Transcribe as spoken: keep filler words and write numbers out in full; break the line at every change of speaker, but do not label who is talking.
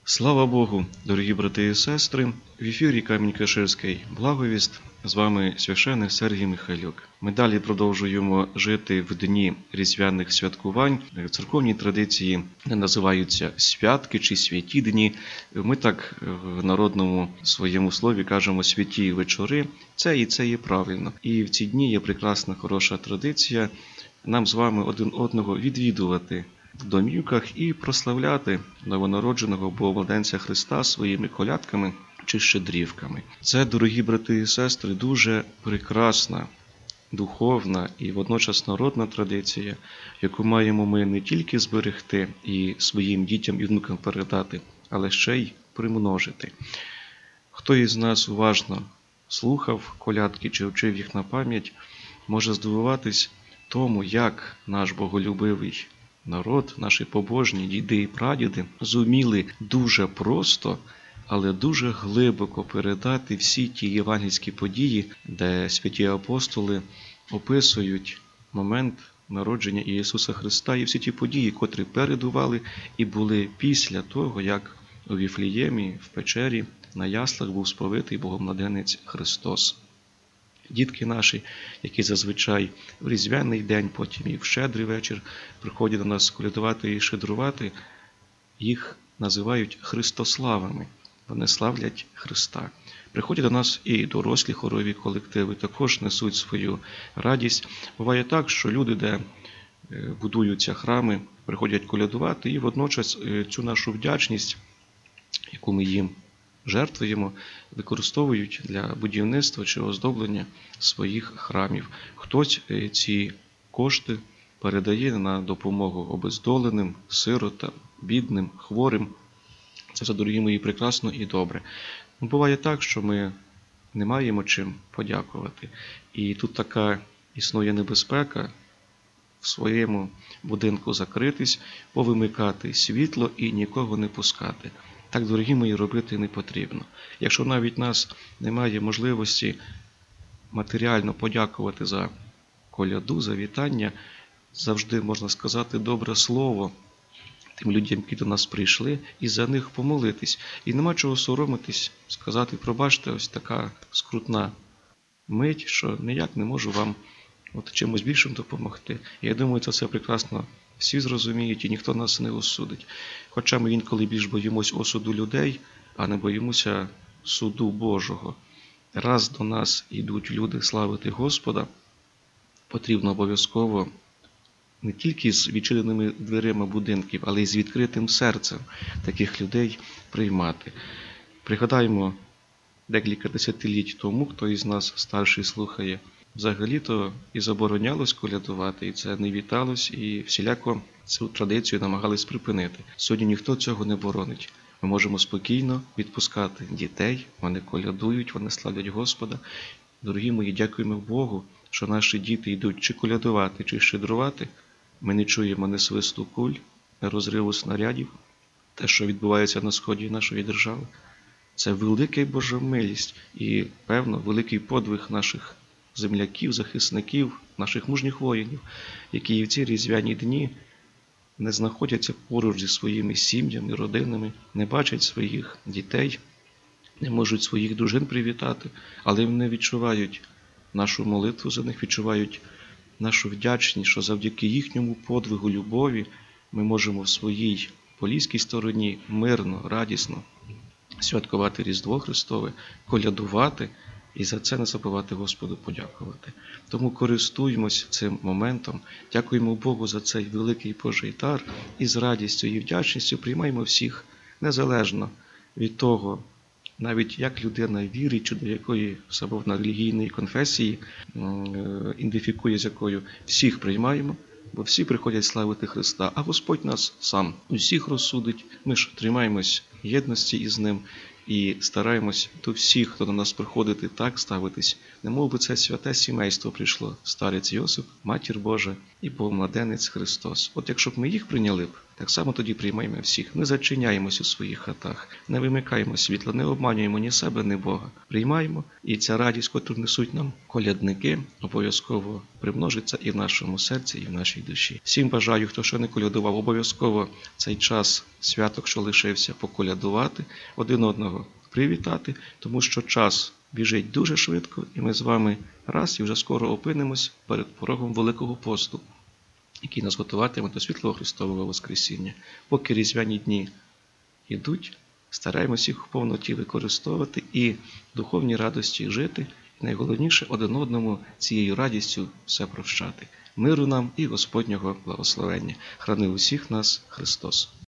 Слава Богу, дорогі брати і сестри! В ефірі Камінь-Каширський благовіст. З вами священник Сергій Михайлюк. Ми далі продовжуємо жити в дні різдвяних святкувань. В церковній традиції не називаються святки чи святі дні. Ми так в народному своєму слові кажемо святі вечори. Це і це є правильно. І в ці дні є прекрасна, хороша традиція нам з вами один одного відвідувати в домівках і прославляти новонародженого Богомладенця Христа своїми колядками чи щедрівками. Це, дорогі брати і сестри, дуже прекрасна, духовна і водночас народна традиція, яку маємо ми не тільки зберегти і своїм дітям і внукам передати, але ще й примножити. Хто із нас уважно слухав колядки чи вчив їх на пам'ять, може здивуватись тому, як наш боголюбивий народ, наші побожні діди і прадіди зуміли дуже просто, але дуже глибоко передати всі ті євангельські події, де святі апостоли описують момент народження Ісуса Христа і всі ті події, котрі передували і були після того, як у Віфліємі, в печері, на яслах був сповитий Богомладенець Христос. Дітки наші, які зазвичай в різдвяний день, потім і в щедрий вечір приходять до нас колядувати і щедрувати, їх називають христославами. Вони славлять Христа. Приходять до нас і дорослі хорові колективи, також несуть свою радість. Буває так, що люди, де будуються храми, приходять колядувати і водночас цю нашу вдячність, яку ми їм жертвуємо, використовують для будівництва чи оздоблення своїх храмів. Хтось ці кошти передає на допомогу обездоленим, сиротам, бідним, хворим. Це все, дорогі мої, прекрасно і добре. Буває так, що ми не маємо чим подякувати. І тут така існує небезпека в своєму будинку закритись, повимикати світло і нікого не пускати. Так, дорогі мої, робити не потрібно. Якщо навіть нас немає можливості матеріально подякувати за коляду, за вітання, завжди можна сказати добре слово тим людям, які до нас прийшли, і за них помолитись. І нема чого соромитись, сказати: пробачте, ось така скрутна мить, що ніяк не можу вам от чимось більшим допомогти. І я думаю, це все прекрасно всі зрозуміють, і ніхто нас не осудить. Хоча ми інколи більш боїмось осуду людей, а не боїмося суду Божого. Раз до нас йдуть люди славити Господа, потрібно обов'язково не тільки з відчиненими дверима будинків, але й з відкритим серцем таких людей приймати. Пригадаємо декілька десятиліть тому, хто із нас старший слухає, взагалі-то і заборонялось колядувати, і це не віталось, і всіляко цю традицію намагались припинити. Сьогодні ніхто цього не боронить. Ми можемо спокійно відпускати дітей, вони колядують, вони славлять Господа. Дорогі мої, дякуємо Богу, що наші діти йдуть чи колядувати, чи щедрувати. Ми не чуємо ні свисту куль, ні розриву снарядів. Те, що відбувається на сході нашої держави, це велика Божа милість і, певно, великий подвиг наших земляків, захисників, наших мужніх воїнів, які в ці різдвяні дні не знаходяться поруч зі своїми сім'ями, родинами, не бачать своїх дітей, не можуть своїх дружин привітати, але вони відчувають нашу молитву за них, відчувають нашу вдячність, що завдяки їхньому подвигу любові ми можемо в своїй поліській стороні мирно, радісно святкувати Різдво Христове, колядувати і за це не забувати Господу подякувати. Тому користуємось цим моментом, дякуємо Богу за цей великий Божий дар і з радістю і вдячністю приймаємо всіх, незалежно від того, навіть як людина вірить, чи до якої самовна релігійної конфесії ідентифікує, з якою, всіх приймаємо, бо всі приходять славити Христа, а Господь нас сам усіх розсудить. Ми ж тримаємось єдності із Ним і стараємось до всіх, хто до нас приходить, так ставитись, немов би це святе сімейство прийшло, старець Йосип, Матір Божа і Богомладенець Христос. От якщо б ми їх прийняли б, Так само тоді приймаємо всіх. Не зачиняємось у своїх хатах, не вимикаємо світло, не обманюємо ні себе, ні Бога. Приймаємо, і ця радість, котру несуть нам колядники, обов'язково примножиться і в нашому серці, і в нашій душі. Всім бажаю, хто ще не колядував, обов'язково цей час святок, що лишився, поколядувати, один одного привітати, тому що час біжить дуже швидко, і ми з вами раз і вже скоро опинимось перед порогом Великого посту, який нас готуватиме до світлого Христового Воскресіння. Поки різдвяні дні йдуть, стараємося їх в повноті використовувати і в духовній радості жити, і найголовніше один одному цією радістю все прощати. Миру нам і Господнього благословення. Храни усіх нас Христос.